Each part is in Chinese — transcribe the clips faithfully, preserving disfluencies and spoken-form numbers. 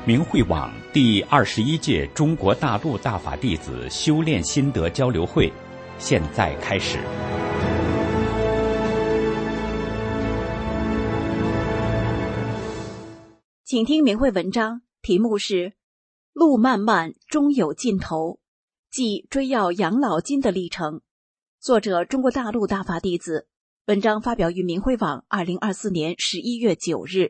明慧网第二十一届中国大陆大法弟子修炼心得交流会现在开始。 请听明慧文章，题目是路漫漫终有尽头，即追要养老金的历程。作者中国大陆大法弟子，文章发表于明慧网二零二四年十一月九日。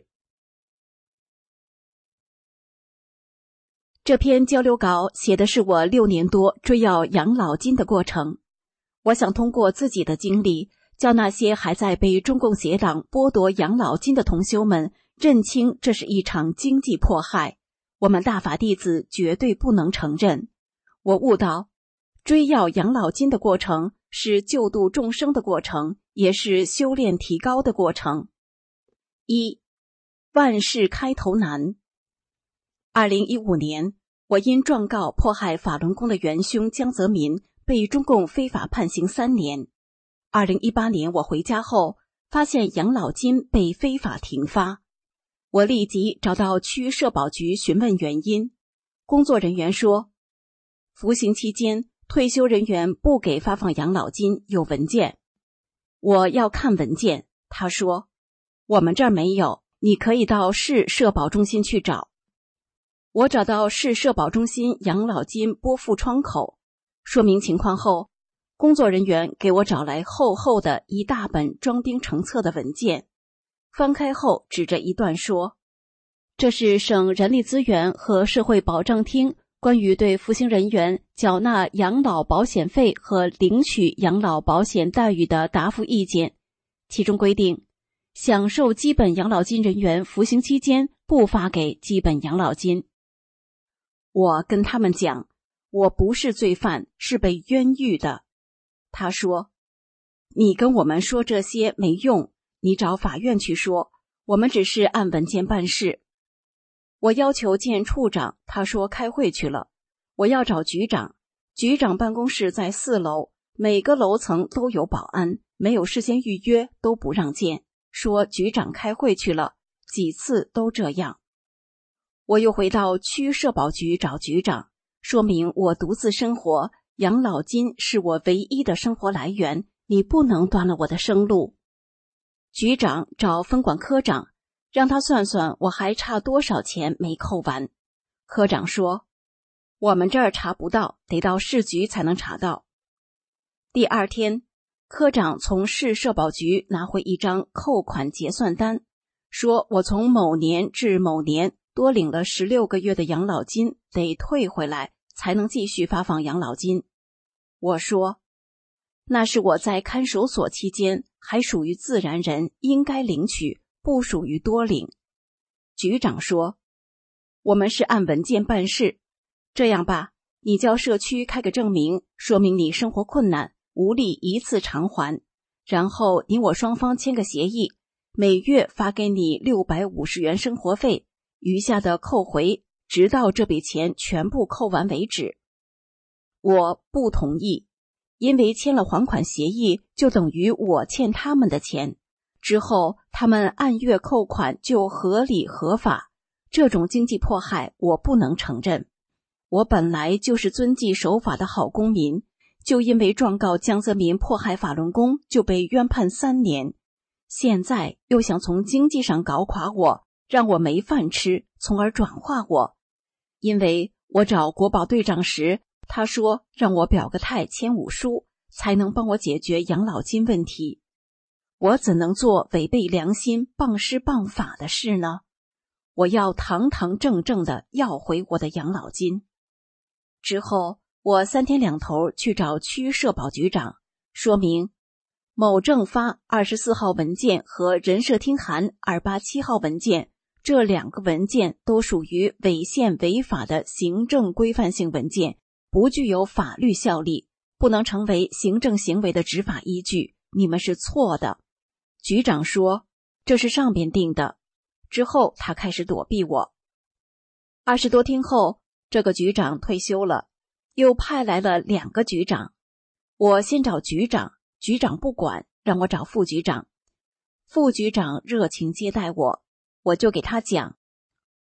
这篇交流稿写的是我六年多追要养老金的过程。我想通过自己的经历，教那些还在被中共邪党剥夺养老金的同修们认清这是一场经济迫害，我们大法弟子绝对不能承认。我悟到，追要养老金的过程是救度众生的过程，也是修炼提高的过程。一，万事开头难。二零一五年，我因状告迫害法轮功的元凶江泽民，被中共非法判刑三年。二零一八年我回家后，发现养老金被非法停发。我立即找到区社保局询问原因，工作人员说，服刑期间退休人员不给发放养老金，有文件。我要看文件，他说，我们这儿没有，你可以到市社保中心去找。我找到市社保中心养老金拨付窗口，说明情况后，工作人员给我找来厚厚的一大本装订成册的文件，翻开后指着一段说，这是省人力资源和社会保障厅关于对服刑人员缴纳养老保险费和领取养老保险待遇的答复意见，其中规定，享受基本养老金人员服刑期间不发给基本养老金。我跟他们讲，我不是罪犯，是被冤狱的。他说，你跟我们说这些没用，你找法院去说，我们只是按文件办事。我要求见处长，他说开会去了。我要找局长，局长办公室在四楼，每个楼层都有保安，没有事先预约都不让见，说局长开会去了，几次都这样。我又回到区社保局找局长，说明我独自生活，养老金是我唯一的生活来源，你不能断了我的生路。局长找分管科长，让他算算我还差多少钱没扣完。科长说，我们这儿查不到，得到市局才能查到。第二天，科长从市社保局拿回一张扣款结算单，说我从某年至某年多领了十六个月的养老金，得退回来才能继续发放养老金。我说，那是我在看守所期间还属于自然人，应该领取，不属于多领。局长说，我们是按文件办事，这样吧，你叫社区开个证明，说明你生活困难，无力一次偿还，然后你我双方签个协议，每月发给你六百五十元生活费，余下的扣回，直到这笔钱全部扣完为止。我不同意，因为签了还款协议就等于我欠他们的钱，之后他们按月扣款就合理合法，这种经济迫害我不能承认。我本来就是遵纪守法的好公民，就因为状告江泽民迫害法轮功就被冤判三年，现在又想从经济上搞垮我，让我没饭吃，从而转化我。因为我找国保队长时，他说让我表个态签五书，才能帮我解决养老金问题。我怎能做违背良心、谤师谤法的事呢？我要堂堂正正地要回我的养老金。之后，我三天两头去找区社保局长，说明某正发二十四号文件和人社厅函二八七号文件，这两个文件都属于违宪违法的行政规范性文件，不具有法律效力，不能成为行政行为的执法依据，你们是错的。局长说，这是上边定的。之后他开始躲避我。二十多天后，这个局长退休了，又派来了两个局长。我先找局长，局长不管，让我找副局长。副局长热情接待我，我就给他讲，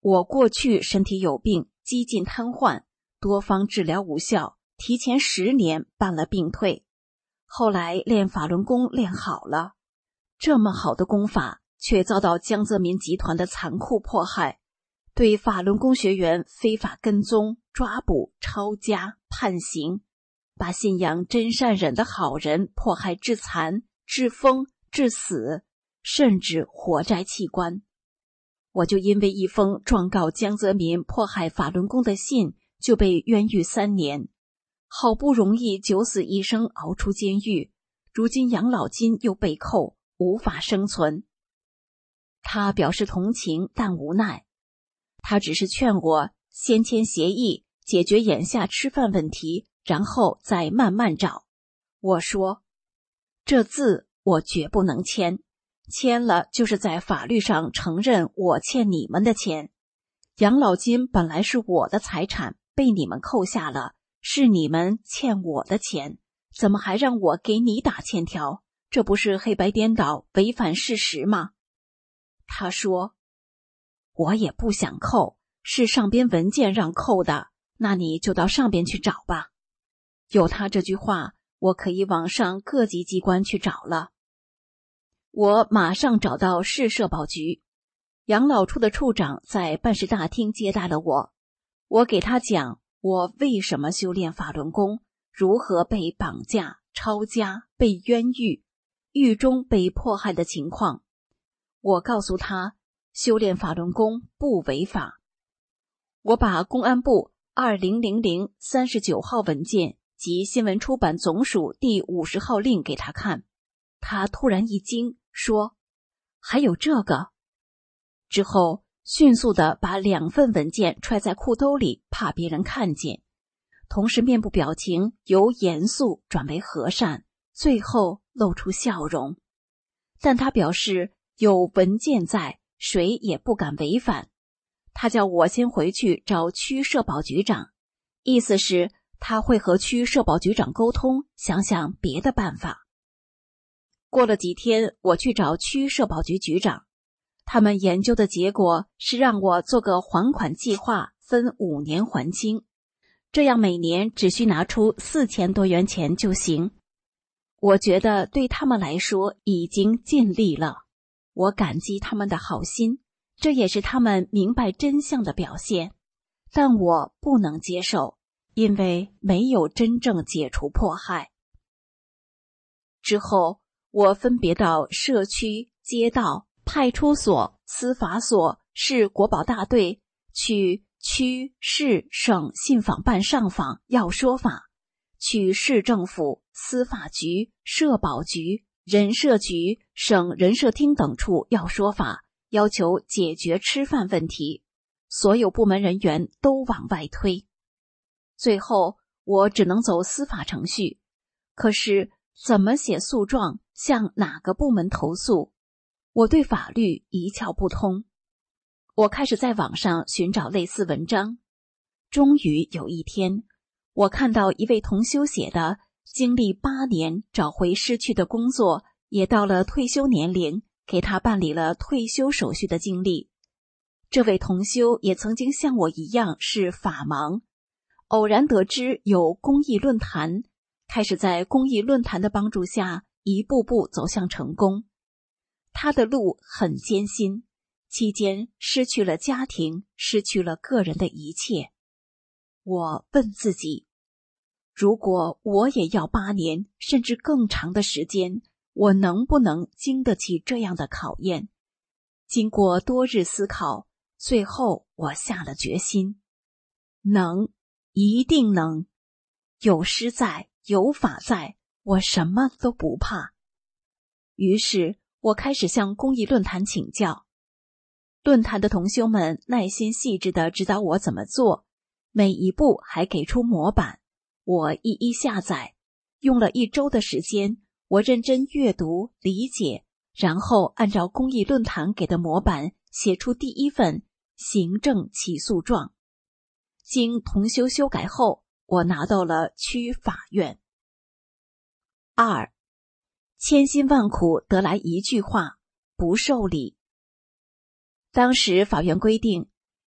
我过去身体有病，几近瘫痪，多方治疗无效，提前十年办了病退。后来练法轮功练好了，这么好的功法却遭到江泽民集团的残酷迫害，对法轮功学员非法跟踪、抓捕、抄家、判刑，把信仰真善忍的好人迫害致残、致疯、致死，甚至活摘器官。我就因为一封状告江泽民迫害法轮功的信，就被冤狱三年，好不容易九死一生熬出监狱，如今养老金又被扣，无法生存。他表示同情，但无奈。他只是劝我先签协议，解决眼下吃饭问题，然后再慢慢找。我说，这字我绝不能签，签了就是在法律上承认我欠你们的钱。养老金本来是我的财产，被你们扣下了，是你们欠我的钱，怎么还让我给你打欠条？这不是黑白颠倒，违反事实吗？他说，我也不想扣，是上边文件让扣的，那你就到上边去找吧。有他这句话，我可以往上各级机关去找了。我马上找到市社保局，养老处的处长在办事大厅接待了我。我给他讲我为什么修炼法轮功，如何被绑架、抄家、被冤狱，狱中被迫害的情况。我告诉他，修炼法轮功不违法。我把公安部二零零零三十九号文件及新闻出版总署第五十号令给他看，他突然一惊，说：“还有这个？”之后迅速地把两份文件揣在裤兜里，怕别人看见，同时面部表情由严肃转为和善，最后露出笑容。但他表示有文件在，谁也不敢违反。他叫我先回去找区社保局长，意思是他会和区社保局长沟通，想想别的办法。过了几天，我去找区社保局局长，他们研究的结果是让我做个还款计划，分五年还清，这样每年只需拿出四千多元钱就行。我觉得对他们来说已经尽力了，我感激他们的好心，这也是他们明白真相的表现，但我不能接受，因为没有真正解除迫害。之后，我分别到社区、街道、派出所、司法所、市国保大队去区、市、省信访办上访要说法，去市政府、司法局、社保局、人社局、省人社厅等处要说法，要求解决吃饭问题，所有部门人员都往外推。最后我只能走司法程序，可是怎么写诉状，向哪个部门投诉，我对法律一窍不通。我开始在网上寻找类似文章，终于有一天，我看到一位同修写的经历八年找回失去的工作，也到了退休年龄，给他办理了退休手续的经历。这位同修也曾经像我一样是法盲，偶然得知有公益论坛，开始在公益论坛的帮助下一步步走向成功。他的路很艰辛，期间失去了家庭，失去了个人的一切。我问自己，如果我也要八年甚至更长的时间，我能不能经得起这样的考验？经过多日思考，最后我下了决心，能，一定能。有师在，有法在，我什么都不怕。于是我开始向公益论坛请教，论坛的同修们耐心细致地指导我怎么做，每一步还给出模板，我一一下载。用了一周的时间，我认真阅读理解，然后按照公益论坛给的模板写出第一份行政起诉状。经同修修改后，我拿到了区法院。二，千辛万苦得来一句话，不受理。当时法院规定，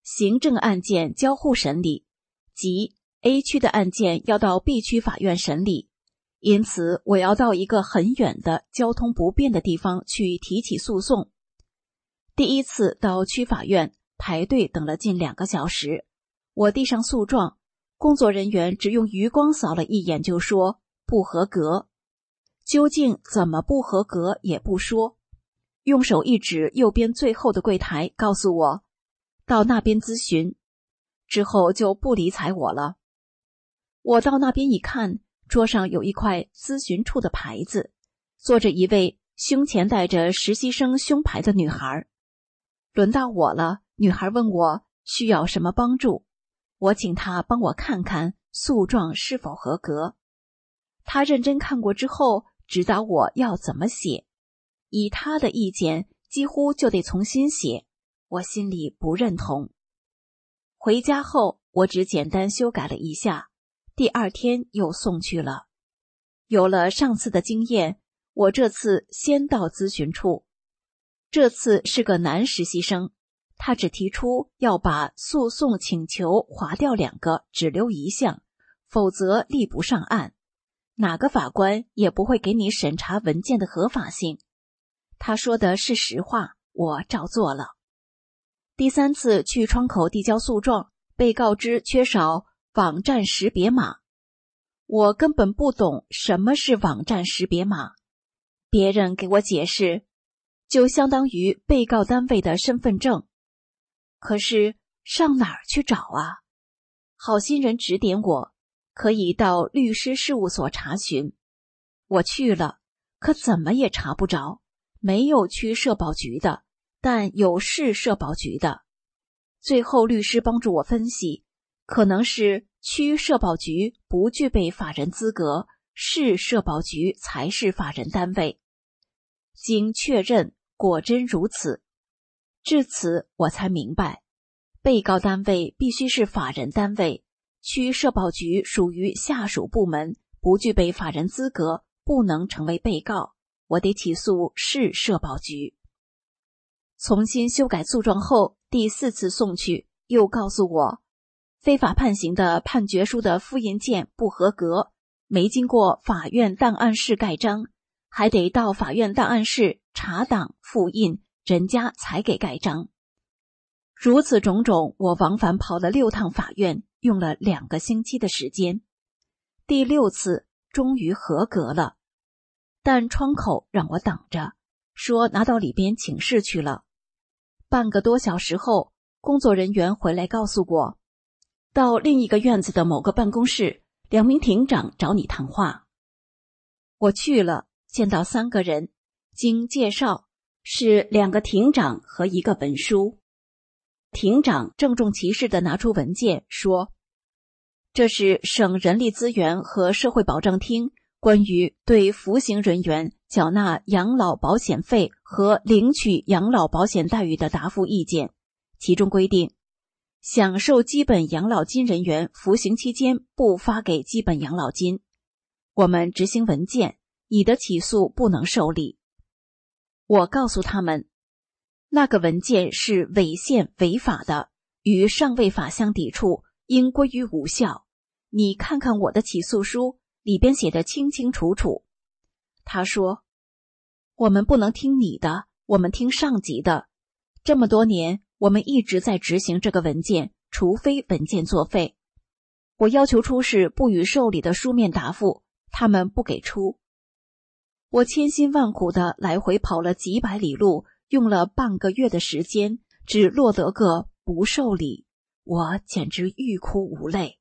行政案件交互审理，即 A 区的案件要到 B 区法院审理，因此我要到一个很远的交通不便的地方去提起诉讼。第一次到区法院排队等了近两个小时，我递上诉状，工作人员只用余光扫了一眼就说不合格，究竟怎么不合格也不说，用手一指右边最后的柜台，告诉我到那边咨询，之后就不理睬我了。我到那边一看，桌上有一块咨询处的牌子，坐着一位胸前带着实习生胸牌的女孩。轮到我了，女孩问我需要什么帮助，我请她帮我看看诉状是否合格。她认真看过之后，指导我要怎么写，以她的意见几乎就得重新写，我心里不认同。回家后，我只简单修改了一下，第二天又送去了。有了上次的经验，我这次先到咨询处。这次是个男实习生，他只提出要把诉讼请求划掉两个，只留一项，否则立不上案。哪个法官也不会给你审查文件的合法性。他说的是实话，我照做了。第三次去窗口递交诉状，被告知缺少网站识别码。我根本不懂什么是网站识别码，别人给我解释，就相当于被告单位的身份证。可是上哪儿去找啊？好心人指点我，可以到律师事务所查询。我去了，可怎么也查不着，没有区社保局的，但有市社保局的。最后律师帮助我分析，可能是区社保局不具备法人资格，市社保局才是法人单位。经确认，果真如此。至此我才明白，被告单位必须是法人单位，区社保局属于下属部门，不具备法人资格，不能成为被告，我得起诉市社保局。重新修改诉状后，第四次送去，又告诉我非法判刑的判决书的复印件不合格，没经过法院档案室盖章，还得到法院档案室查档复印，人家才给盖章。如此种种，我往返跑了六趟法院，用了两个星期的时间。第六次终于合格了，但窗口让我等着，说拿到里边请示去了。半个多小时后，工作人员回来告诉我，到另一个院子的某个办公室，两名庭长找你谈话。我去了，见到三个人，经介绍是两个庭长和一个文书。庭长郑重其事地拿出文件说，这是省人力资源和社会保障厅关于对服刑人员缴纳养老保险费和领取养老保险待遇的答复意见，其中规定，享受基本养老金人员服刑期间不发给基本养老金。我们执行文件，你的起诉不能受理。我告诉他们，那个文件是违宪违法的，与上位法相抵触，应归于无效。你看看我的起诉书，里边写得清清楚楚。他说，我们不能听你的，我们听上级的。这么多年，我们一直在执行这个文件，除非文件作废。我要求出示不予受理的书面答复，他们不给出。我千辛万苦地来回跑了几百里路，用了半个月的时间，只落得个不受理，我简直欲哭无泪。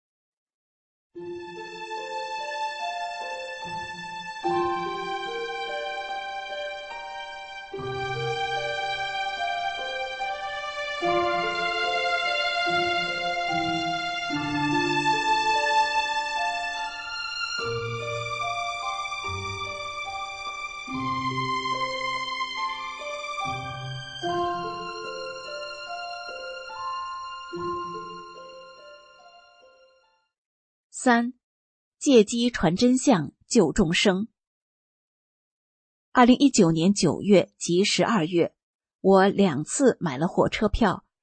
三，借机传真相，救众生。二零一九年九月及十二月，我两次买了火车票，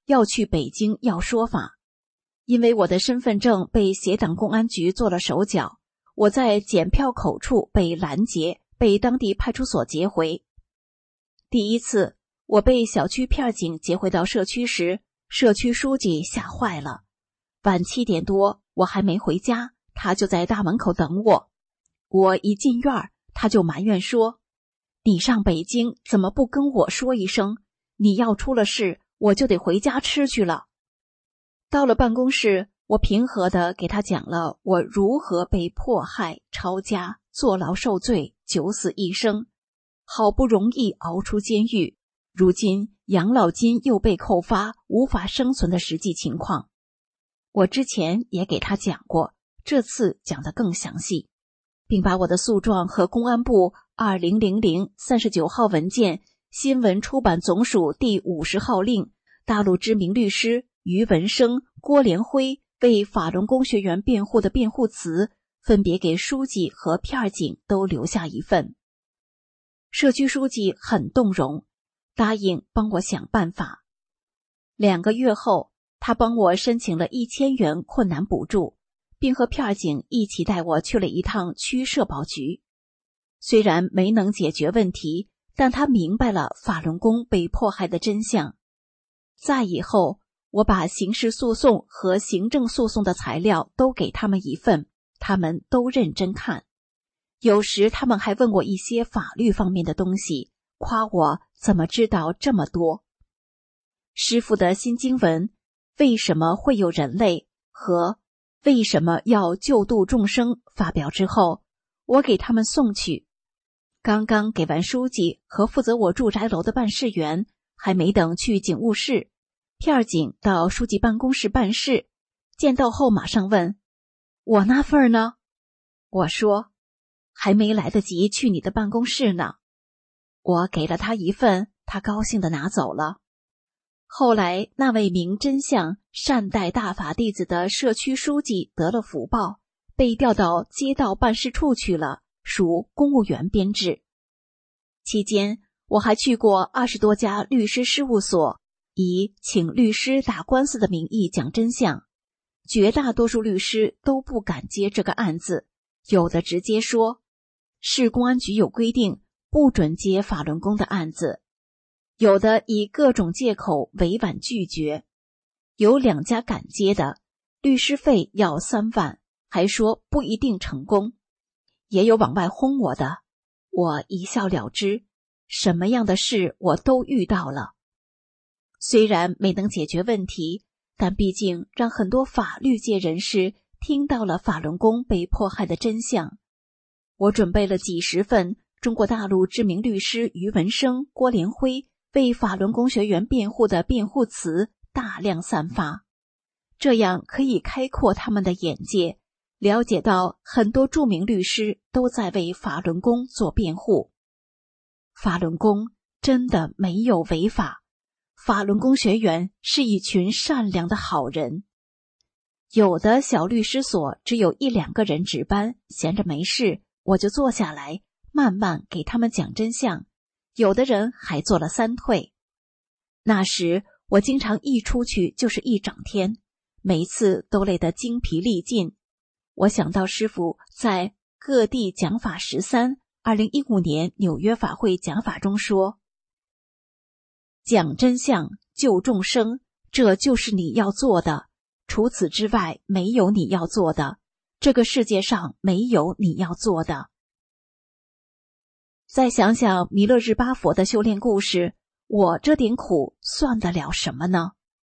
要去北京要说法。因为我的身份证被协党公安局做了手脚，我在检票口处被拦截，被当地派出所截回。第一次我被小区片警截回到社区时，社区书记吓坏了。晚七点多我还没回家，他就在大门口等我。我一进院，他就埋怨说，你上北京怎么不跟我说一声？你要出了事，我就得回家吃去了。到了办公室，我平和地给他讲了我如何被迫害、抄家、坐牢受罪、九死一生，好不容易熬出监狱，如今养老金又被扣发，无法生存的实际情况。我之前也给他讲过，这次讲得更详细，并把我的诉状和公安部二零零零三十九号文件、新闻出版总署第五十号令、大陆知名律师于文生、郭连辉为法轮功学员辩护的辩护词，分别给书记和片警都留下一份。社区书记很动容，答应帮我想办法。两个月后，他帮我申请了一千元困难补助，并和片警一起带我去了一趟区社保局。虽然没能解决问题，但他明白了法轮功被迫害的真相。再以后，我把刑事诉讼和行政诉讼的材料都给他们一份，他们都认真看。有时他们还问我一些法律方面的东西，夸我怎么知道这么多。师父的新经文为什么会有人类和为什么要救度众生发表之后，我给他们送去。刚刚给完书记和负责我住宅楼的办事员，还没等去警务室，片警到书记办公室办事，见到后马上问，我那份呢？我说，还没来得及去你的办公室呢。我给了他一份，他高兴地拿走了。后来那位明真相、善待大法弟子的社区书记得了福报，被调到街道办事处去了，属公务员编制。期间我还去过二十多家律师事务所，以请律师打官司的名义讲真相。绝大多数律师都不敢接这个案子，有的直接说，市公安局有规定，不准接法轮功的案子。有的以各种借口委婉拒绝，有两家敢接的，律师费要三万，还说不一定成功。也有往外轰我的，我一笑了之，什么样的事我都遇到了。虽然没能解决问题，但毕竟让很多法律界人士听到了法轮功被迫害的真相。我准备了几十份中国大陆知名律师于文生、郭连辉为法轮功学员辩护的辩护词大量散发，这样可以开阔他们的眼界，了解到很多著名律师都在为法轮功做辩护。法轮功真的没有违法，法轮功学员是一群善良的好人。有的小律师所只有一两个人值班，闲着没事，我就坐下来慢慢给他们讲真相，有的人还做了三退。那时我经常一出去就是一整天，每次都累得精疲力尽。我想到师父在各地讲法十三二零一五年纽约法会讲法中说，讲真相救众生，这就是你要做的，除此之外没有你要做的，这个世界上没有你要做的。再想想弥勒日巴佛的修炼故事，我这点苦算得了什么呢？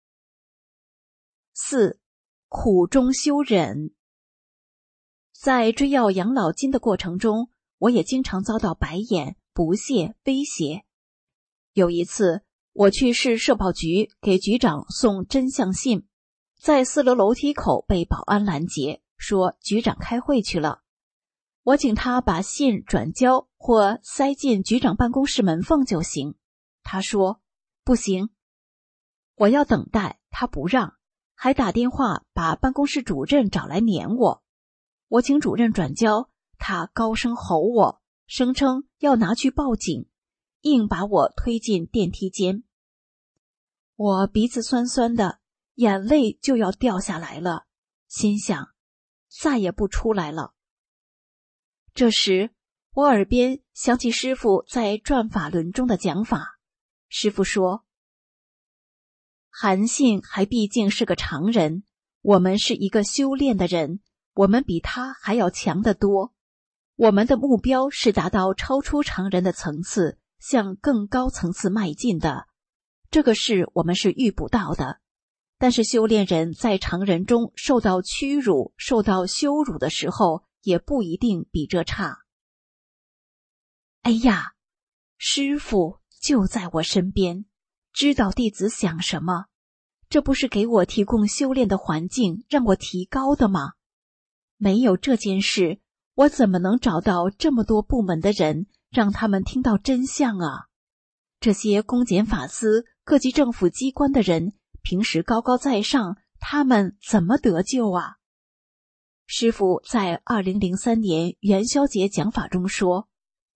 四、苦中修忍。在追要养老金的过程中，我也经常遭到白眼、不屑、威胁。有一次，我去市社保局给局长送真相信，在四楼楼梯口被保安拦截，说局长开会去了。我请他把信转交或塞进局长办公室门缝就行。他说不行，我要等待，他不让，还打电话把办公室主任找来撵我。我请主任转交，他高声吼我，声称要拿去报警，硬把我推进电梯间。 我鼻子酸酸的，眼泪就要掉下来了，心想再也不出来了。这时我耳边响起师父在转法轮中的讲法。师父说，韩信还毕竟是个常人，我们是一个修炼的人，我们比他还要强得多。我们的目标是达到超出常人的层次，向更高层次迈进的。这个事我们是遇不到的。但是修炼人在常人中受到屈辱、受到羞辱的时候，也不一定比这差。哎呀，师父就在我身边，知道弟子想什么，这不是给我提供修炼的环境，让我提高的吗？没有这件事，我怎么能找到这么多部门的人，让他们听到真相啊？这些公检法司、各级政府机关的人，平时高高在上，他们怎么得救啊？师父在二零零三年元宵节讲法中说，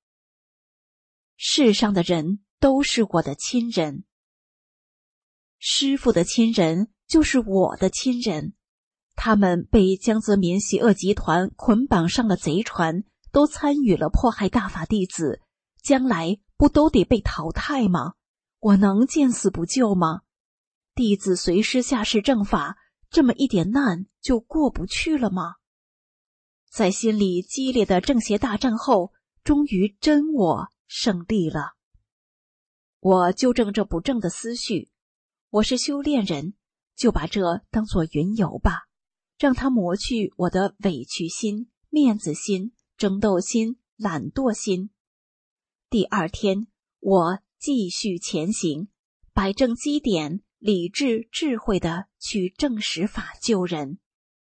世上的人都是我的亲人。师父的亲人就是我的亲人，他们被江泽民邪恶集团捆绑上了贼船，都参与了迫害大法弟子，将来不都得被淘汰吗？我能见死不救吗？弟子随师下士正法，这么一点难就过不去了吗？在心里激烈的正邪大战后，终于真我胜利了。我纠正这不正的思绪，我是修炼人，就把这当作云游吧，让它磨去我的委屈心、面子心、争斗心、懒惰心。第二天，我继续前行，摆正基点，理智智慧地去正实法救人。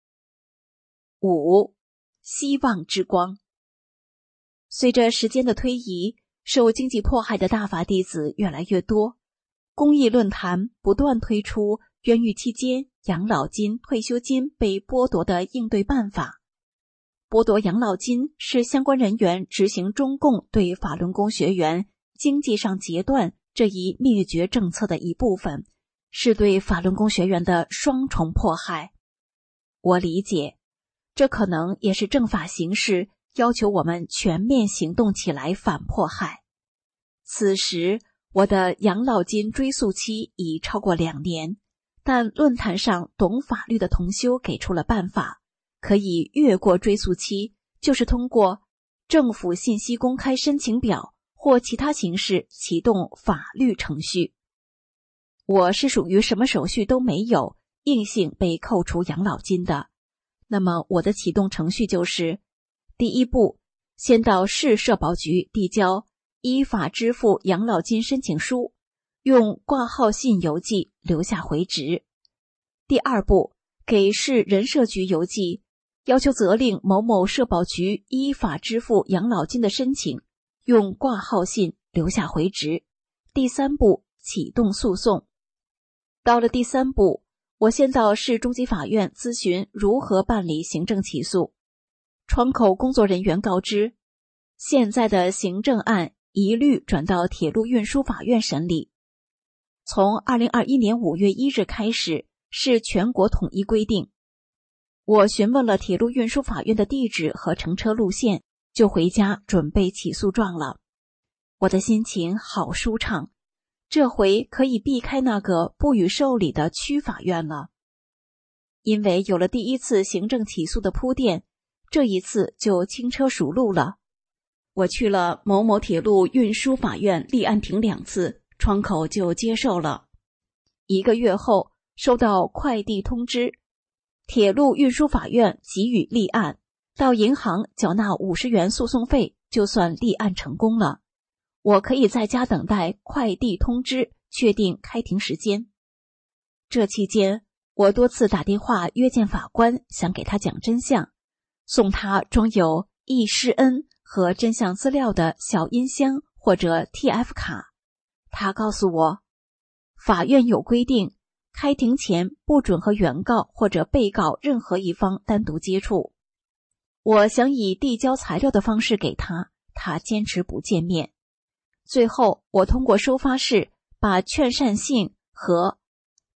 五、希望之光。随着时间的推移，受经济迫害的大法弟子越来越多，公益论坛不断推出冤狱期间养老金、退休金被剥夺的应对办法。剥夺养老金是相关人员执行中共对法轮功学员经济上截断这一灭绝政策的一部分，是对法轮功学员的双重迫害。我理解，这可能也是正法形势要求我们全面行动起来反迫害。此时我的养老金追溯期已超过两年，但论坛上懂法律的同修给出了办法，可以越过追溯期，就是通过政府信息公开申请表或其他形式启动法律程序。我是属于什么手续都没有，硬性被扣除养老金的。那么我的启动程序就是：第一步，先到市社保局递交依法支付养老金申请书，用挂号信邮寄留下回执。第二步，给市人社局邮寄，要求责令某某社保局依法支付养老金的申请，用挂号信留下回执。第三步，启动诉讼。到了第三步，我先到市中级法院咨询如何办理行政起诉。窗口工作人员告知，现在的行政案一律转到铁路运输法院审理。从二零二一年五月一日开始，是全国统一规定。我询问了铁路运输法院的地址和乘车路线，就回家准备起诉状了。我的心情好舒畅，这回可以避开那个不予受理的区法院了。因为有了第一次行政起诉的铺垫，这一次就轻车熟路了。我去了某某铁路运输法院立案庭两次，窗口就接受了。一个月后，收到快递通知，铁路运输法院给予立案，到银行缴纳五十元诉讼费，就算立案成功了。我可以在家等待快递通知，确定开庭时间。这期间，我多次打电话约见法官，想给他讲真相，送他装有易师恩和真相资料的小音箱或者 T F 卡。他告诉我，法院有规定，开庭前不准和原告或者被告任何一方单独接触。我想以递交材料的方式给他，他坚持不见面。最后，我通过收发室把劝善信和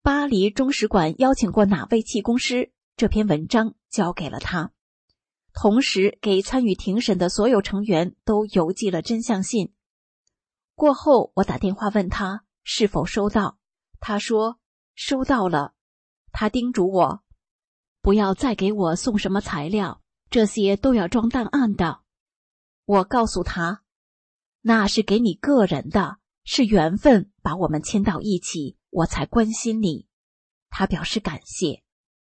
巴黎中使馆邀请过哪位气功师，这篇文章交给了他，同时给参与庭审的所有成员都邮寄了真相信。过后我打电话问他是否收到，他说收到了。他叮嘱我不要再给我送什么材料，这些都要装档案的。我告诉他，那是给你个人的，是缘分把我们牵到一起，我才关心你。他表示感谢。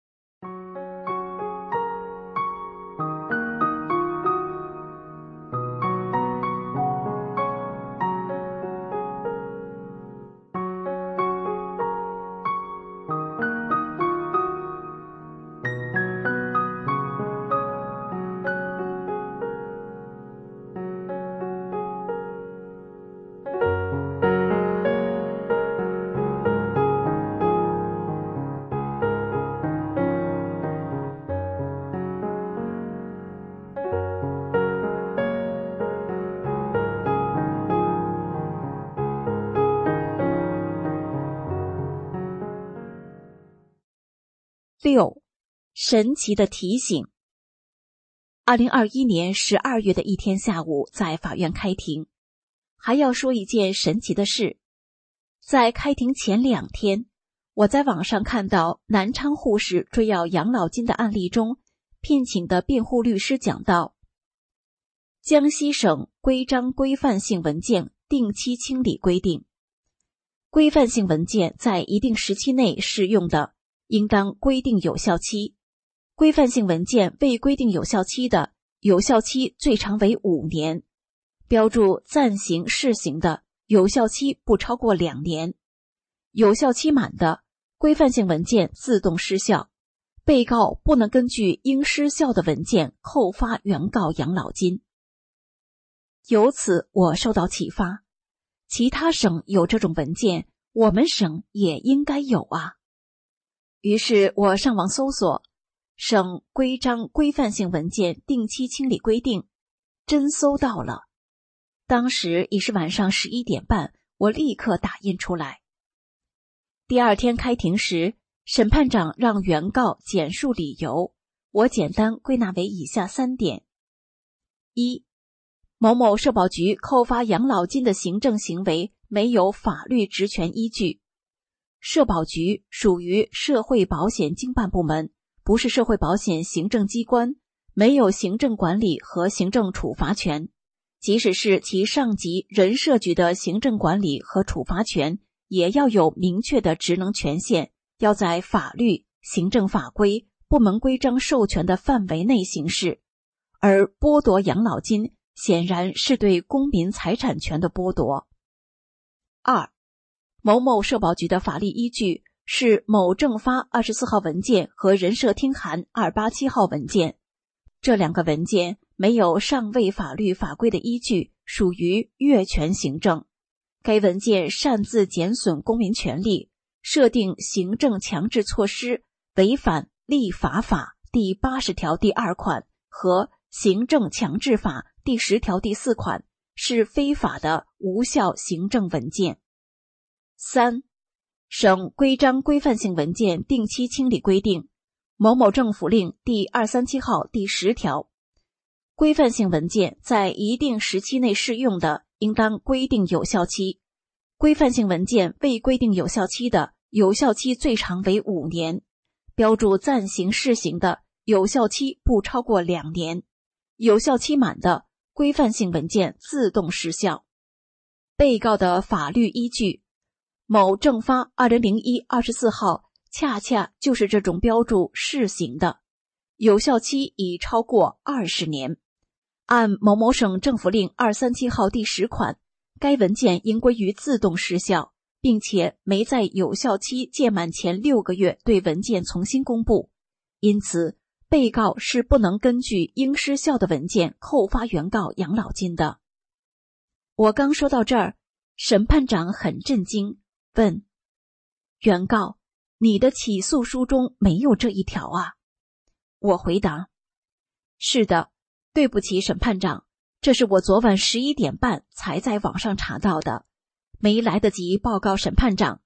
六，神奇的提醒。二零二一年十二月的一天下午，在法院开庭。还要说一件神奇的事，在开庭前两天，我在网上看到南昌护士追要养老金的案例中，聘请的辩护律师讲到，江西省规章规范性文件定期清理规定，规范性文件在一定时期内适用的，应当规定有效期，规范性文件未规定有效期的，有效期最长为五年，标注暂行试行的，有效期不超过两年，有效期满的，规范性文件自动失效，被告不能根据应失效的文件扣发原告养老金。由此我受到启发，其他省有这种文件，我们省也应该有啊。于是我上网搜索省规章规范性文件定期清理规定，真搜到了。当时已是晚上十一点半，我立刻打印出来。第二天开庭时，审判长让原告简述理由，我简单归纳为以下三点：一、某某社保局扣发养老金的行政行为没有法律职权依据。社保局属于社会保险经办部门，不是社会保险行政机关，没有行政管理和行政处罚权。即使是其上级人社局的行政管理和处罚权，也要有明确的职能权限，要在法律、行政法规、部门规章授权的范围内行事。而剥夺养老金显然是对公民财产权的剥夺。二、某某社保局的法律依据是某政发二十四号文件和人社听函二八七号文件，这两个文件没有上位法律法规的依据，属于越权行政。该文件擅自减损公民权利，设定行政强制措施，违反立法法第八十条第二款和行政强制法第十条第四款，是非法的无效行政文件。三、省规章规范性文件定期清理规定，某某政府令第二三七号第十条，规范性文件在一定时期内适用的，应当规定有效期，规范性文件未规定有效期的，有效期最长为五年，标注暂行试行的，有效期不超过两年，有效期满的，规范性文件自动失效。被告的法律依据，某政发二零零一二十四号恰恰就是这种标注试行的，有效期已超过二十年。按某某省政府令二三七号第十款，该文件应归于自动失效，并且没在有效期届满前六个月对文件重新公布，因此被告是不能根据应失效的文件扣发原告养老金的。我刚说到这儿，审判长很震惊，问：原告，你的起诉书中没有这一条啊？我回答：是的，对不起审判长，这是我昨晚十一点半才在网上查到的，没来得及报告审判长。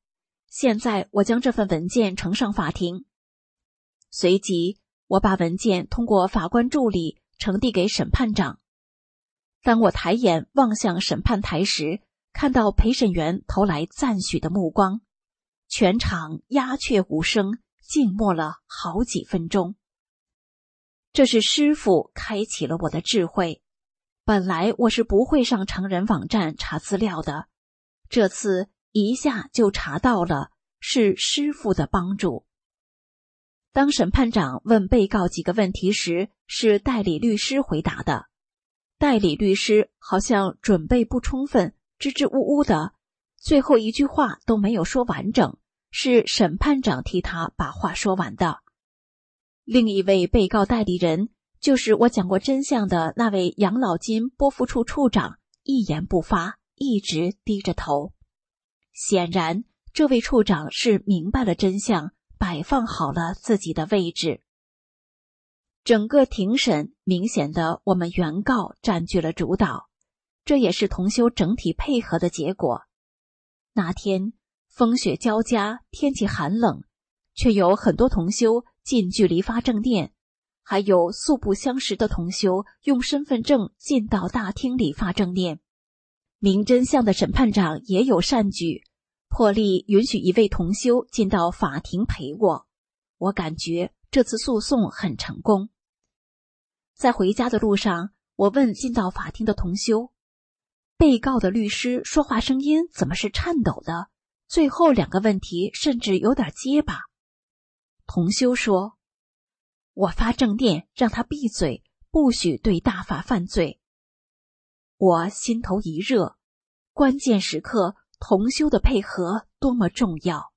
现在我将这份文件呈上法庭。随即，我把文件通过法官助理呈递给审判长。当我抬眼望向审判台时，看到陪审员投来赞许的目光，全场鸦雀无声，静默了好几分钟。这是师父开启了我的智慧。本来我是不会上成人网站查资料的，这次一下就查到了，是师父的帮助。当审判长问被告几个问题时，是代理律师回答的。代理律师好像准备不充分，支支吾吾的，最后一句话都没有说完整，是审判长替他把话说完的。另一位被告代理人就是我讲过真相的那位养老金拨付处处长，一言不发，一直低着头。显然，这位处长是明白了真相，摆放好了自己的位置。整个庭审明显的我们原告占据了主导，这也是同修整体配合的结果。那天风雪交加，天气寒冷，却有很多同修近距离发证电，还有素不相识的同修用身份证进到大厅里发证电。明真相的审判长也有善举，破例允许一位同修进到法庭陪我。我感觉这次诉讼很成功。在回家的路上，我问进到法庭的同修，被告的律师说话声音怎么是颤抖的？最后两个问题甚至有点结巴。同修说，我发证电让他闭嘴，不许对大法犯罪。我心头一热，关键时刻同修的配合多么重要。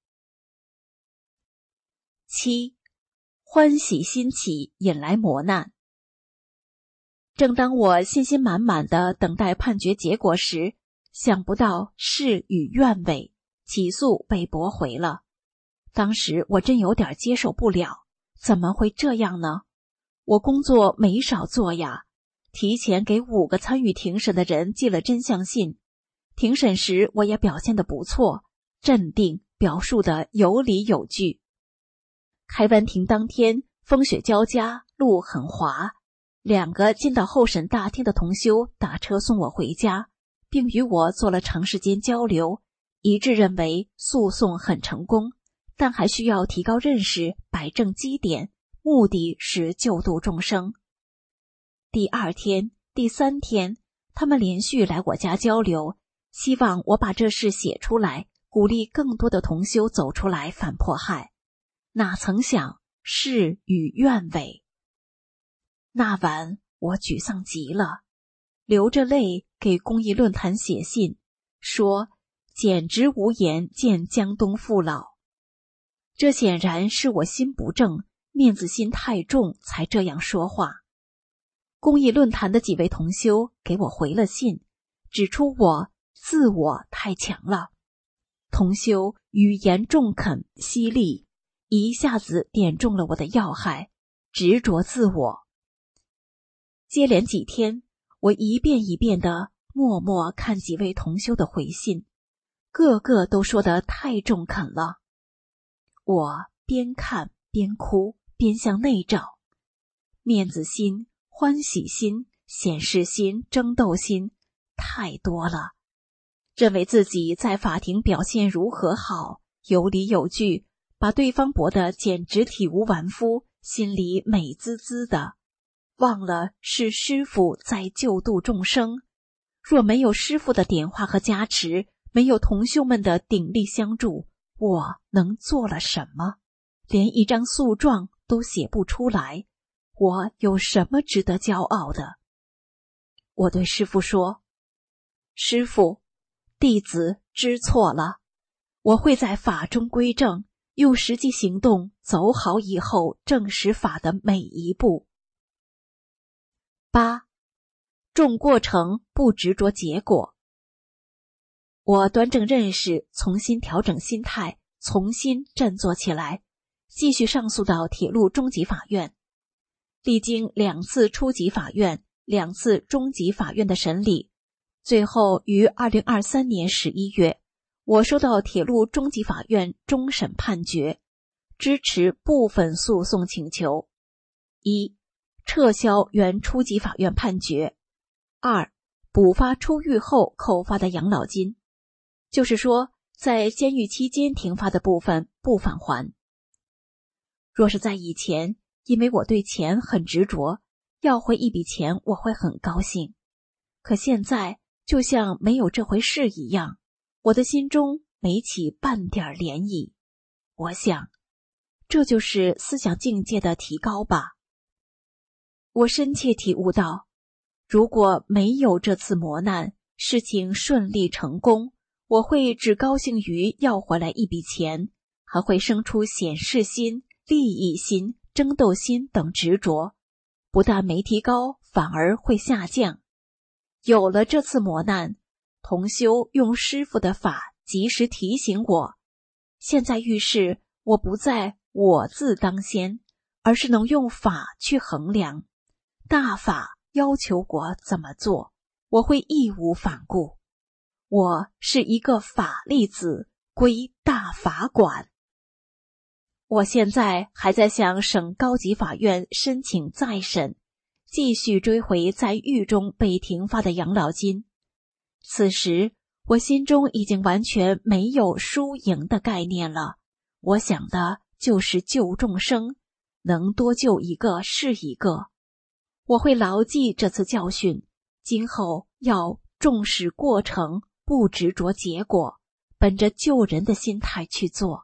七，欢喜心起引来磨难。正当我信心满满地等待判决结果时，想不到事与愿违，起诉被驳回了。当时我真有点接受不了，怎么会这样呢？我工作没少做呀，提前给五个参与庭审的人寄了真相信。庭审时我也表现得不错，镇定，表述得有理有据。开完庭当天，风雪交加，路很滑。两个进到候审大厅的同修打车送我回家，并与我做了长时间交流，一致认为诉讼很成功，但还需要提高认识，摆正基点，目的是救度众生。第二天、第三天，他们连续来我家交流，希望我把这事写出来，鼓励更多的同修走出来反迫害。哪曾想事与愿违。那晚我沮丧极了，流着泪给公益论坛写信，说简直无颜见江东父老。这显然是我心不正，面子心太重才这样说话。公益论坛的几位同修给我回了信，指出我自我太强了。同修语言中肯犀利，一下子点中了我的要害，执着自我。接连几天，我一遍一遍地默默看几位同修的回信，个个都说得太中肯了。我边看边哭，边向内找，面子心、欢喜心、显示心、争斗心太多了。认为自己在法庭表现如何好，有理有据，把对方驳得简直体无完肤，心里美滋滋的。忘了是师父在救度众生，若没有师父的点化和加持，没有同修们的鼎力相助，我能做了什么？连一张诉状都写不出来，我有什么值得骄傲的？我对师父说，师父，弟子知错了，我会在法中归正，用实际行动走好以后证实法的每一步。八，重过程不执着结果。我端正认识，重新调整心态，重新振作起来，继续上诉到铁路中级法院。历经两次初级法院、两次中级法院的审理，最后于二零二三年十一月， 我收到铁路中级法院终审判决，支持部分诉讼请求：一、撤销原初级法院判决；二、补发出狱后扣发的养老金，就是说在监狱期间停发的部分不返还。若是在以前，因为我对钱很执着，要回一笔钱我会很高兴，可现在就像没有这回事一样，我的心中没起半点涟漪。我想，这就是思想境界的提高吧。我深切体悟到，如果没有这次磨难，事情顺利成功，我会只高兴于要回来一笔钱，还会生出显示心、利益心、争斗心等执着，不但没提高，反而会下降。有了这次磨难，同修用师父的法及时提醒我，现在遇事我不再我自当先，而是能用法去衡量，大法要求我怎么做，我会义无反顾。我是一个法力子，归大法管。我现在还在向省高级法院申请再审，继续追回在狱中被停发的养老金。此时我心中已经完全没有输赢的概念了，我想的就是救众生，能多救一个是一个。我会牢记这次教训，今后要重视过程，不执着结果，本着救人的心态去做。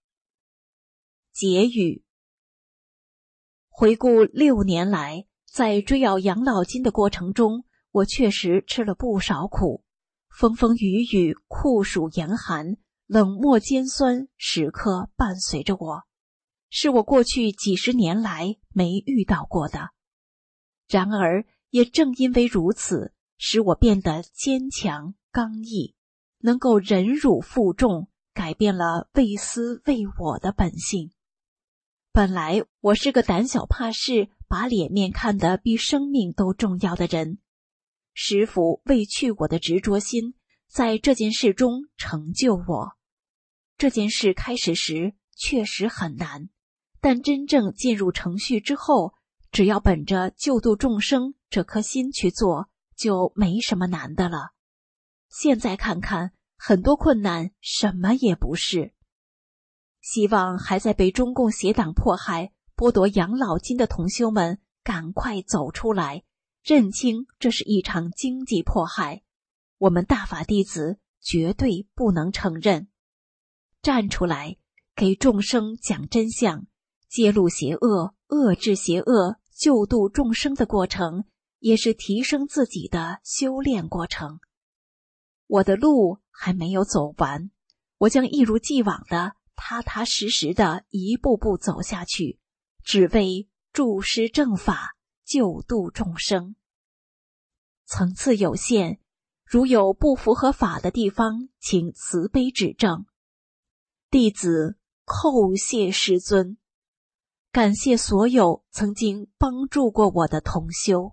结语：回顾六年来，在追要养老金的过程中，我确实吃了不少苦，风风雨雨、酷暑严寒、冷漠尖酸时刻伴随着我，是我过去几十年来没遇到过的。然而也正因为如此，使我变得坚强刚毅，能够忍辱负重，改变了为私为我的本性。本来我是个胆小怕事，把脸面看得比生命都重要的人。师父为去我的执着心，在这件事中成就我。这件事开始时确实很难，但真正进入程序之后，只要本着救度众生这颗心去做，就没什么难的了。现在看看，很多困难什么也不是。希望还在被中共邪党迫害、剥夺养老金的同修们赶快走出来，认清这是一场经济迫害，我们大法弟子绝对不能承认。站出来，给众生讲真相，揭露邪恶，遏制邪恶，救度众生的过程，也是提升自己的修炼过程。我的路还没有走完，我将一如既往的踏踏实实的一步步走下去，只为助师正法，救度众生。层次有限，如有不符合法的地方，请慈悲指正。弟子叩谢师尊，感谢所有曾经帮助过我的同修。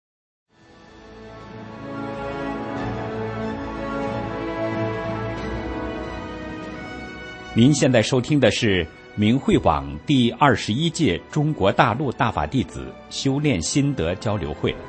您现在收听的是明慧网第二十一届中国大陆大法弟子修炼心得交流会。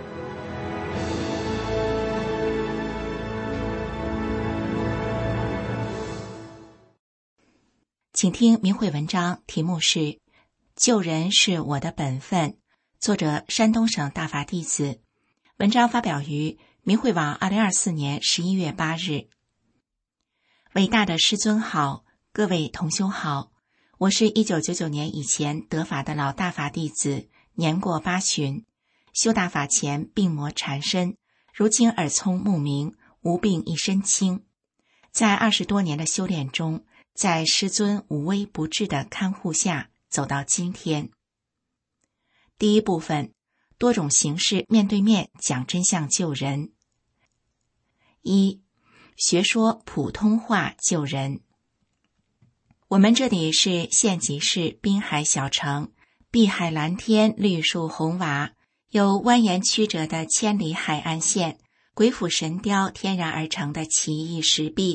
请听明慧文章，题目是救人是我的本分，作者山东省大法弟子，文章发表于明慧网二零二四年十一月八日。伟大的师尊好，各位同修好，我是一九九九年以前得法的老大法弟子，年过八旬，修大法前病魔缠身，如今耳聪目明，无病一身轻。在二十多年的修炼中，在师尊无微不至的看护下走到今天。第一部分，多种形式面对面讲真相救人。一、学说普通话救人。我们这里是县级市滨海小城，碧海蓝天，绿树红瓦，有蜿蜒曲折的千里海岸线，鬼斧神雕天然而成的奇异石壁，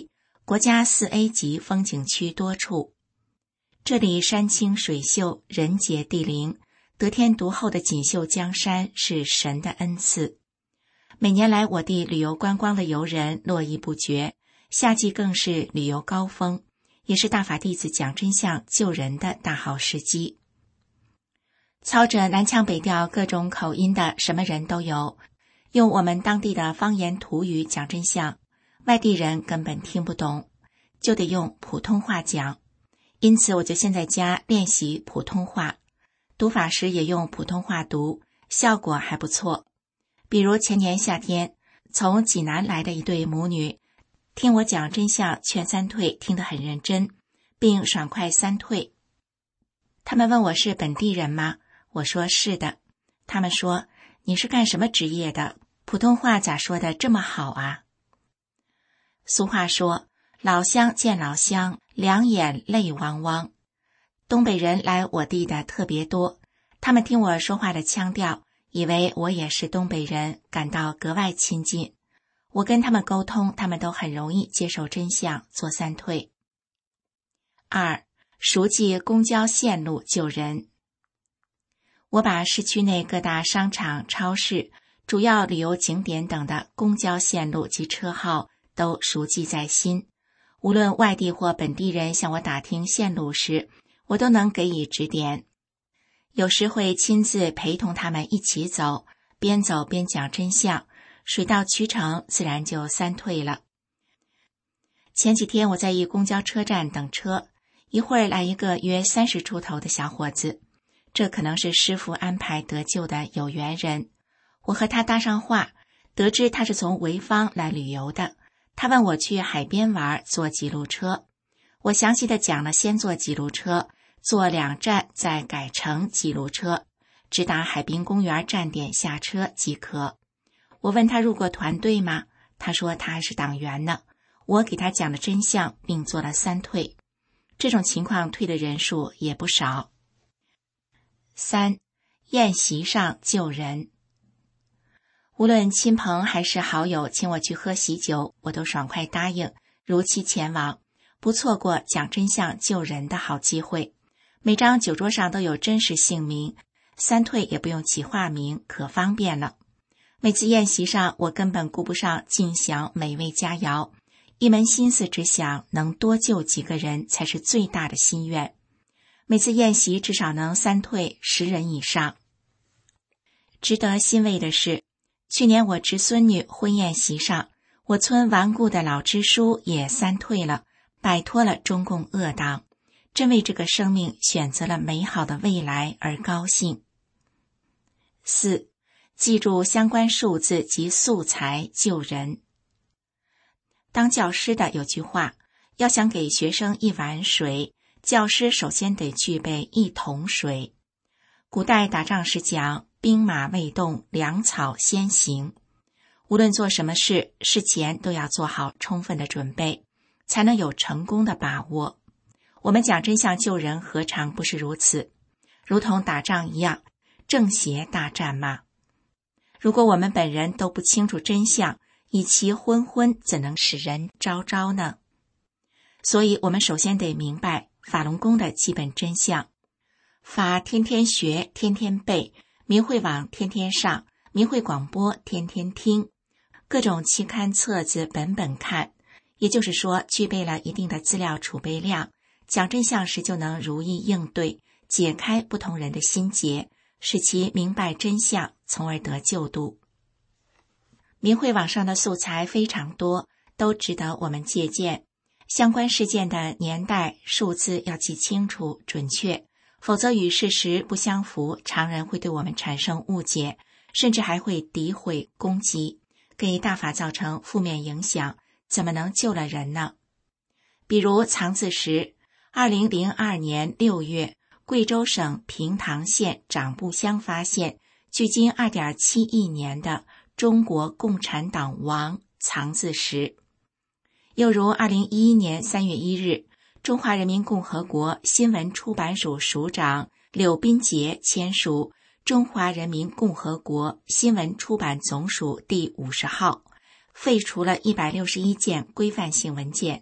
国家 四 A 级风景区多处。这里山清水秀，人杰地灵，得天独厚的锦绣江山是神的恩赐。每年来我地旅游观光的游人络绎不绝，夏季更是旅游高峰，也是大法弟子讲真相救人的大好时机。操着南腔北调各种口音的什么人都有，用我们当地的方言土语讲真相，外地人根本听不懂，就得用普通话讲。因此我就先在家练习普通话，读法时也用普通话读，效果还不错。比如前年夏天，从济南来的一对母女，听我讲真相劝三退，听得很认真，并爽快三退。他们问我是本地人吗？我说是的。他们说，你是干什么职业的？普通话咋说的这么好啊？俗话说，老乡见老乡，两眼泪汪汪。东北人来我地的特别多，他们听我说话的腔调，以为我也是东北人，感到格外亲近。我跟他们沟通，他们都很容易接受真相，做三退。二，熟记公交线路救人。我把市区内各大商场、超市、主要旅游景点等的公交线路及车号都熟记在心。无论外地或本地人向我打听线路时，我都能给予指点。有时会亲自陪同他们一起走，边走边讲真相，水到渠成，自然就三退了。前几天我在一公交车站等车，一会儿来一个约三十出头的小伙子，这可能是师父安排得救的有缘人。我和他搭上话，得知他是从潍坊来旅游的。他问我去海边玩，坐几路车。我详细的讲了先坐几路车，坐两站再改成几路车，直达海滨公园站点下车即可。我问他入过团队吗？他说他还是党员呢。我给他讲了真相，并做了三退。这种情况退的人数也不少。三，宴席上救人。无论亲朋还是好友请我去喝喜酒，我都爽快答应，如期前往，不错过讲真相救人的好机会。每张酒桌上都有真实姓名，三退也不用起化名，可方便了。每次宴席上，我根本顾不上尽享美味佳肴，一门心思只想能多救几个人才是最大的心愿。每次宴席至少能三退十人以上。值得欣慰的是，去年我侄孙女婚宴席上，我村顽固的老支书也三退了，摆脱了中共恶党，真为这个生命选择了美好的未来而高兴。四，记住相关数字及素材救人。当教师的有句话，要想给学生一碗水，教师首先得具备一桶水。古代打仗时讲，兵马未动，粮草先行。无论做什么事，事前都要做好充分的准备，才能有成功的把握。我们讲真相救人，何尝不是如此？如同打仗一样，正邪大战嘛。如果我们本人都不清楚真相，以其昏昏，怎能使人昭昭呢？所以我们首先得明白法轮功的基本真相。法天天学，天天背，明慧网天天上，明慧广播天天听，各种期刊册子本本看，也就是说具备了一定的资料储备量，讲真相时就能如意应对，解开不同人的心结，使其明白真相，从而得救度。明慧网上的素材非常多，都值得我们借鉴。相关事件的年代、数字要记清楚、准确，否则与事实不相符，常人会对我们产生误解，甚至还会诋毁、攻击，给大法造成负面影响，怎么能救了人呢？比如藏字石，二零零二年六月，贵州省平塘县长布乡发现距今 二点七亿年的中国共产党王藏字石。又如二零一一年三月一日，中华人民共和国新闻出版署署长柳斌杰签署中华人民共和国新闻出版总署第五十号，废除了一百六十一件规范性文件，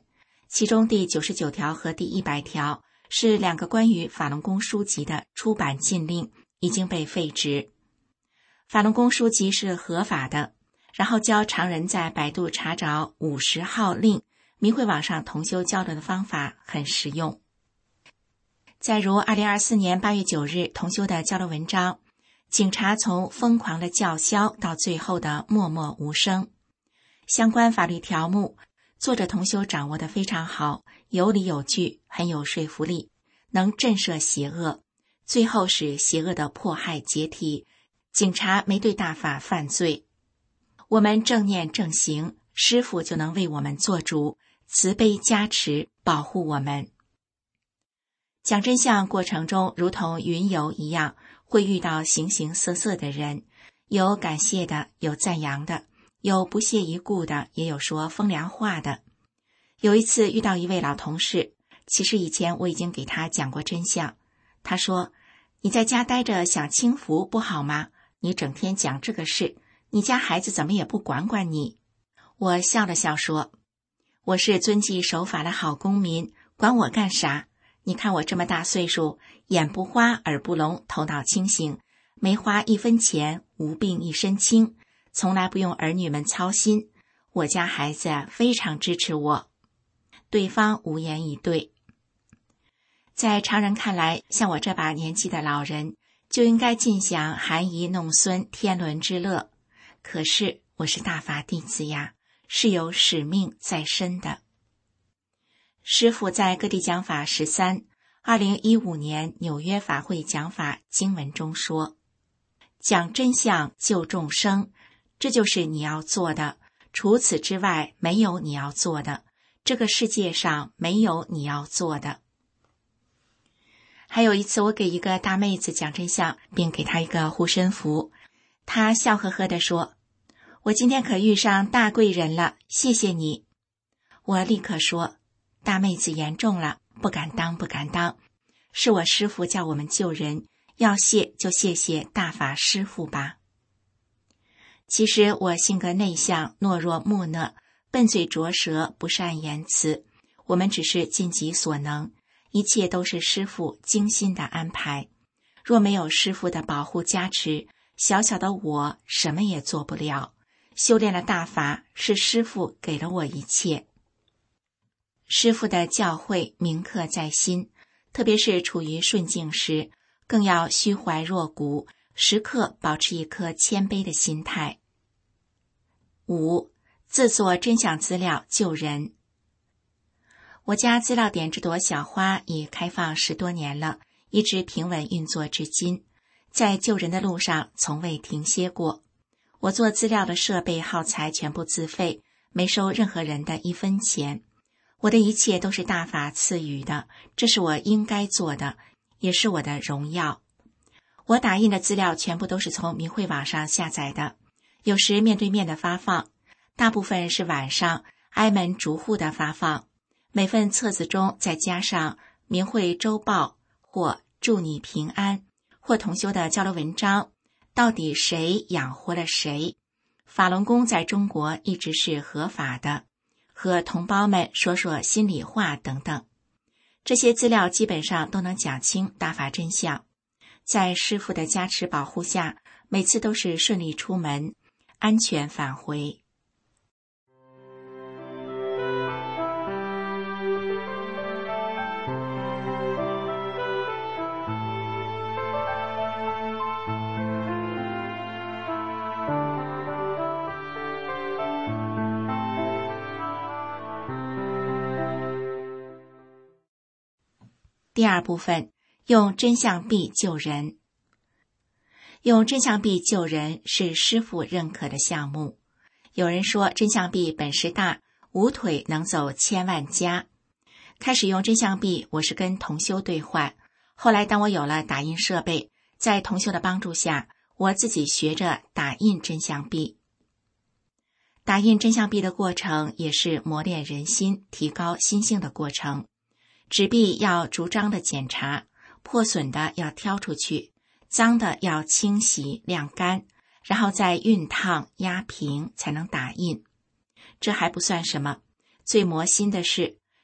其中第九十九条和第一百条是两个关于法轮功书籍的出版禁令，已经被废止。法轮功书籍是合法的，然后教常人在百度查找五十号令，明慧网上同修交流的方法很实用。再如二零二四年八月九日同修的交流文章，警察从疯狂的叫嚣到最后的默默无声，相关法律条目作者同修掌握得非常好，有理有据，很有说服力，能震慑邪恶，最后使邪恶的迫害解体，警察没对大法犯罪。我们正念正行，师父就能为我们做主，慈悲加持，保护我们。讲真相过程中如同云游一样，会遇到形形色色的人，有感谢的，有赞扬的，有不屑一顾的，也有说风凉话的。有一次遇到一位老同事，其实以前我已经给他讲过真相。他说，你在家待着享清福不好吗？你整天讲这个事，你家孩子怎么也不管管你？我笑了笑说，我是遵纪守法的好公民，管我干啥？你看我这么大岁数，眼不花耳不聋，头脑清醒，没花一分钱，无病一身轻，从来不用儿女们操心，我家孩子非常支持我。对方无言以对。在常人看来，像我这把年纪的老人就应该尽享含饴弄孙天伦之乐，可是我是大法弟子呀，是有使命在身的。师父在各地讲法十三，二零一五年纽约法会讲法经文中说，讲真相救众生，这就是你要做的，除此之外没有你要做的，这个世界上没有你要做的。还有一次我给一个大妹子讲真相，并给她一个护身符，她笑呵呵地说，我今天可遇上大贵人了，谢谢你。我立刻说，大妹子严重了，不敢当不敢当，是我师父叫我们救人，要谢就谢谢大法师父吧。其实我性格内向，懦弱木讷，笨嘴拙舌，不善言辞，我们只是尽己所能，一切都是师父精心的安排，若没有师父的保护加持，小小的我什么也做不了。修炼了大法，是师父给了我一切。师父的教诲铭刻在心，特别是处于顺境时，更要虚怀若谷，时刻保持一颗谦卑的心态。五、自作真相资料救人。我家资料点这朵小花已开放十多年了，一直平稳运作至今，在救人的路上从未停歇过。我做资料的设备耗材全部自费，没收任何人的一分钱。我的一切都是大法赐予的，这是我应该做的，也是我的荣耀。我打印的资料全部都是从明慧网上下载的，有时面对面的发放，大部分是晚上挨门逐户的发放。每份册子中再加上明慧周报或祝你平安或同修的交流文章，到底谁养活了谁？法轮功在中国一直是合法的，和同胞们说说心里话等等。这些资料基本上都能讲清大法真相。在师父的加持保护下，每次都是顺利出门，安全返回。第二部分，用真相币救人。用真相币救人是师父认可的项目。有人说真相币本事大，无腿能走千万家。开始用真相币，我是跟同修兑换。后来当我有了打印设备，在同修的帮助下，我自己学着打印真相币。打印真相币的过程也是磨练人心、提高心性的过程。纸币要逐张的检查，破损的要挑出去，脏的要清洗晾干，然后再熨烫压平才能打印。这还不算什么，最磨心的是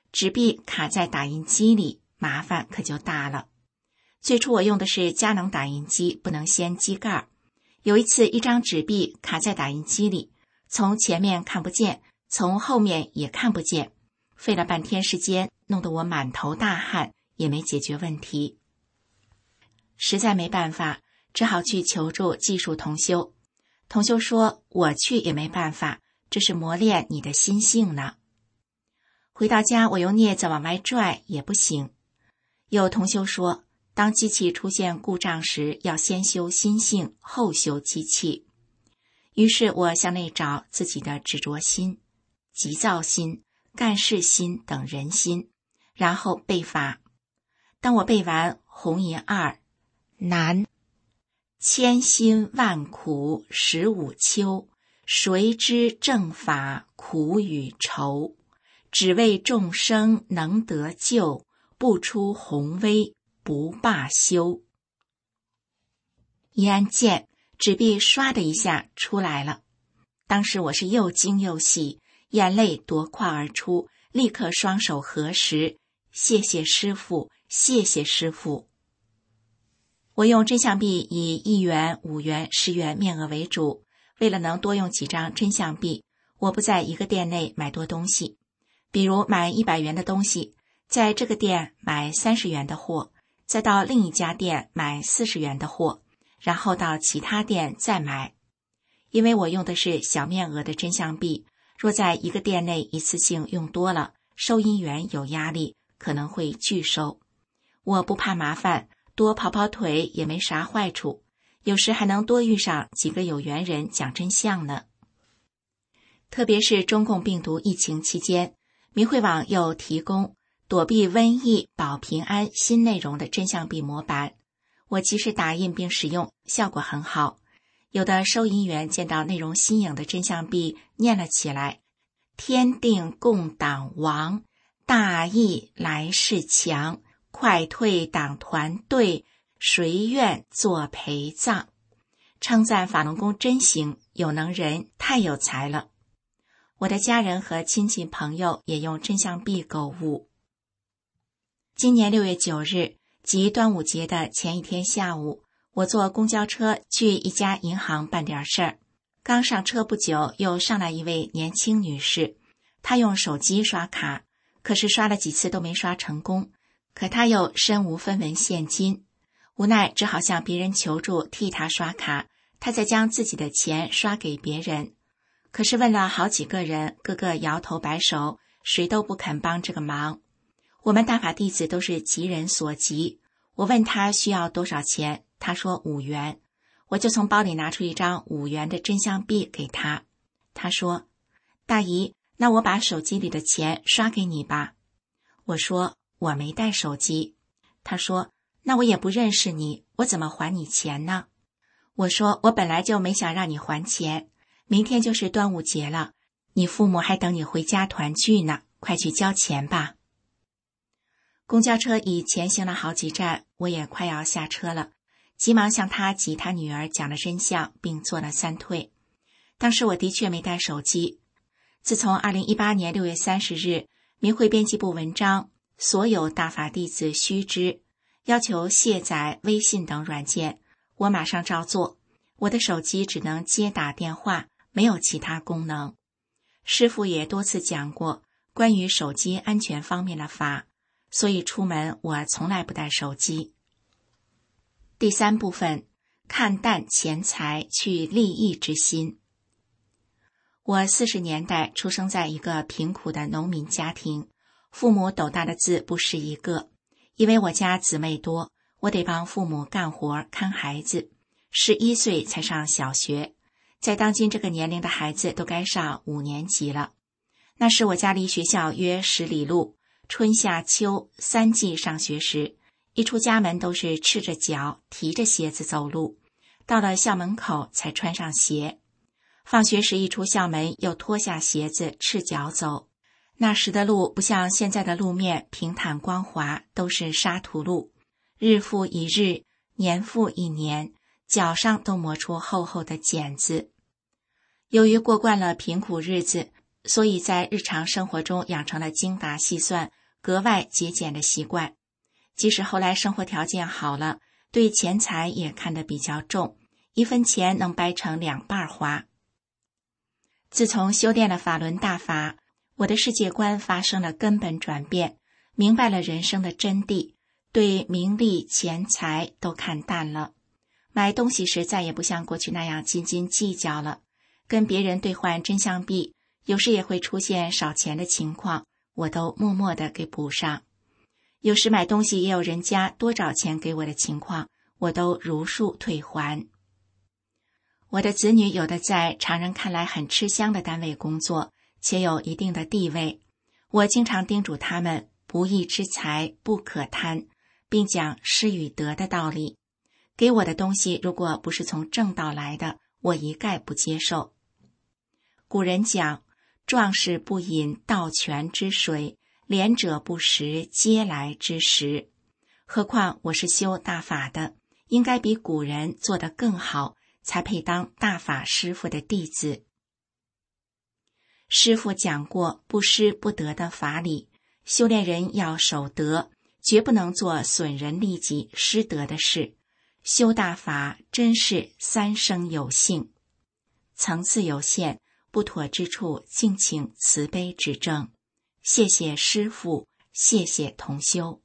纸币卡在打印机里，麻烦可就大了。最初我用的是佳能打印机，不能掀机盖。有一次，一张纸币卡在打印机里，从前面看不见，从后面也看不见，费了半天时间，弄得我满头大汗，也没解决问题。实在没办法，只好去求助技术同修。同修说，我去也没办法，这是磨练你的心性呢。回到家，我用镊子往外拽也不行。有同修说，当机器出现故障时，要先修心性，后修机器。于是我向内找自己的执着心、急躁心、干事心等人心，然后背法。当我背完红银二难，千辛万苦十五秋，谁知正法苦与愁，只为众生能得救，不出宏威不罢休。一按键，纸币唰的一下出来了。当时我是又惊又喜，眼泪夺眶而出，立刻双手合十，谢谢师父，谢谢师父。我用真相币以一元、五元、十元面额为主，为了能多用几张真相币，我不在一个店内买多东西。比如买一百元的东西，在这个店买三十元的货，再到另一家店买四十元的货，然后到其他店再买。因为我用的是小面额的真相币，若在一个店内一次性用多了，收银员有压力，可能会拒收。我不怕麻烦，多跑跑腿也没啥坏处，有时还能多遇上几个有缘人讲真相呢。特别是中共病毒疫情期间，明慧网又提供躲避瘟疫保平安新内容的真相币模板，我及时打印并使用，效果很好。有的收银员见到内容新颖的真相币，念了起来：天定共党亡，大义来世强，快退党团队，谁愿做陪葬，称赞法轮功真行，有能人，太有才了。我的家人和亲戚朋友也用真相币购物。今年六月九日，即端午节的前一天下午，我坐公交车去一家银行办点事儿。刚上车不久，又上来一位年轻女士，她用手机刷卡，可是刷了几次都没刷成功，可她又身无分文现金，无奈只好向别人求助替她刷卡，她再将自己的钱刷给别人。可是问了好几个人，个个摇头摆手，谁都不肯帮这个忙。我们大法弟子都是急人所急，我问他需要多少钱，他说五元，我就从包里拿出一张五元的真相币给他。他说，大姨，那我把手机里的钱刷给你吧。我说，我没带手机。他说，那我也不认识你，我怎么还你钱呢？我说，我本来就没想让你还钱，明天就是端午节了，你父母还等你回家团聚呢，快去交钱吧。公交车已前行了好几站，我也快要下车了，急忙向他及他女儿讲了真相，并做了三退。当时我的确没带手机。自从二零一八年六月三十日明慧编辑部文章所有大法弟子须知要求卸载微信等软件，我马上照做。我的手机只能接打电话，没有其他功能。师父也多次讲过关于手机安全方面的法，所以出门我从来不带手机。第三部分，看淡钱财去利益之心。我四十年代出生在一个贫苦的农民家庭，父母斗大的字不识一个。因为我家姊妹多，我得帮父母干活看孩子，十一岁才上小学，在当今这个年龄的孩子都该上五年级了。那时我家离学校约十里路，春夏秋三季上学时，一出家门都是赤着脚提着鞋子走路，到了校门口才穿上鞋。放学时一出校门又脱下鞋子赤脚走。那时的路不像现在的路面平坦光滑，都是沙土路，日复一日，年复一年，脚上都磨出厚厚的茧子。由于过惯了贫苦日子，所以在日常生活中养成了精打细算、 格外节俭的习惯。即使后来生活条件好了，对钱财也看得比较重，一分钱能掰成两半花。自从修炼了法轮大法，我的世界观发生了根本转变，明白了人生的真谛，对名利钱财都看淡了。买东西时再也不像过去那样斤斤计较了，跟别人兑换真相币，有时也会出现少钱的情况，我都默默地给补上。有时买东西也有人家多找钱给我的情况，我都如数退还。我的子女有的在常人看来很吃香的单位工作，且有一定的地位，我经常叮嘱他们不义之财不可贪，并讲失与得的道理。给我的东西如果不是从正道来的，我一概不接受。古人讲，壮士不饮盗泉之水，廉者不食嗟来之食。何况我是修大法的，应该比古人做得更好，才配当大法师父的弟子。师父讲过不失不得的法理，修炼人要守德，绝不能做损人利己失德的事。修大法真是三生有幸，层次有限，不妥之处敬请慈悲指正。谢谢师父，谢谢同修。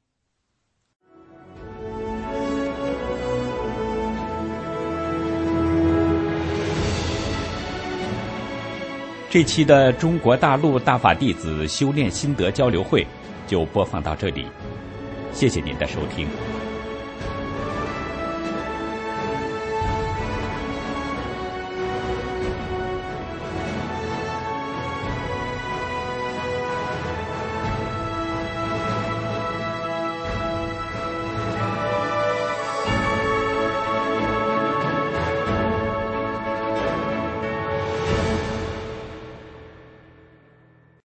这期的中国大陆大法弟子修炼心得交流会就播放到这里，谢谢您的收听。